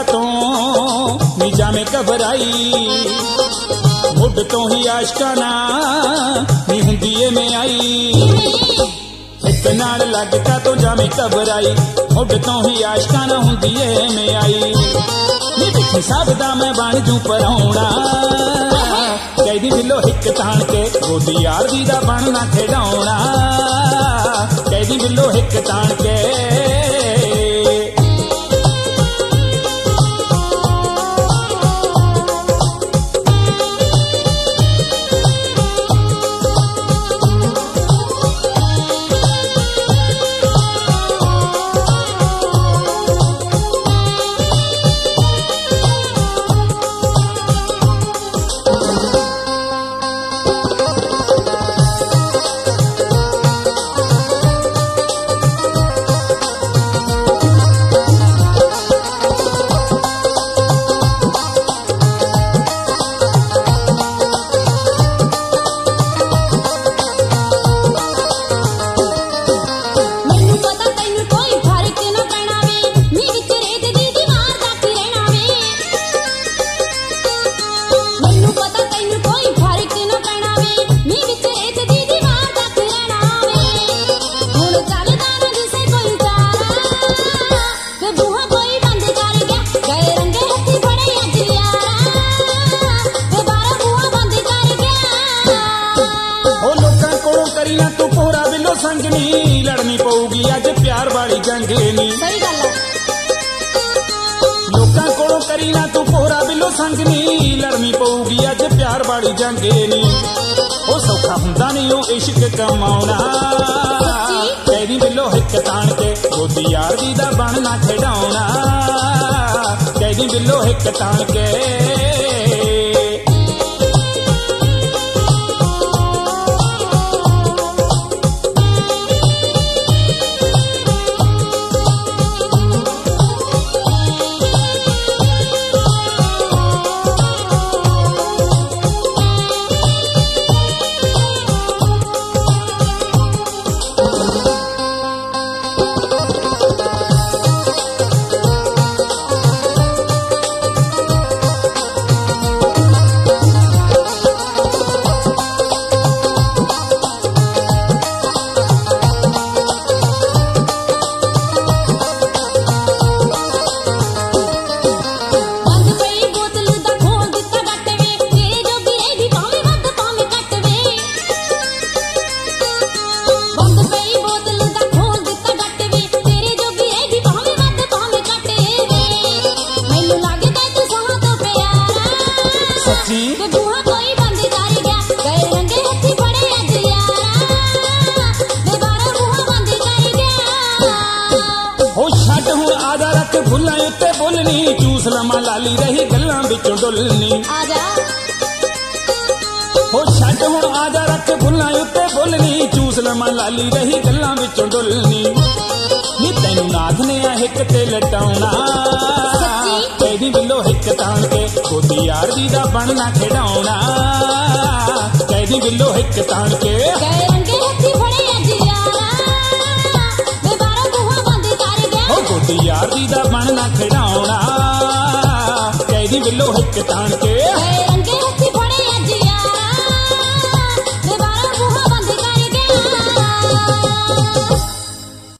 तू नी जामे घबराई मुड तो ही आशकाना नी हुंदी ए में आई हिक नाल लगता तो जामे घबराई मुड तो ही आशकाना हुंदी ए में आई नी दिखी सबदा मैं बन जू पराउणा कैदी बिलो हिक ताण के गोदी यार दी दा बनना खिडौना कैदी बिलो हिक ताण के तू पूरा बिलो संगनी लड़नी पऊगी अज प्यार वाली जंग नी सही गल है लोकां कोलों करी ना तू पूरा बिलो संगनी लड़नी पऊगी अज प्यार वाली जंग नी ओ सौखा हुंदा नहीं ओ इश्क कमाउणा कैदी बिलो हिक ताण के गोदी यार दी दा बनना खिडौना कैदी बिलो हिक ताण के फुल्लां उत्ते बोलनी चूस लमा लाली रही गल्लां विचों डुलनी आजा हो छड्ड हुण आजा रख फुल्लां उत्ते बोलनी चूस लमा लाली रही गल्लां विचों डुलनी नी तैनूं नाथ ने आ हिक ते लटाउणा कैदी बिलो हिक ताण के गोदी यार दी दा बनना खिडौना कैदी बिलो हिक ताण के गोदी यार दी दा बनना खिडौना कैदी बिलो हिक ताण के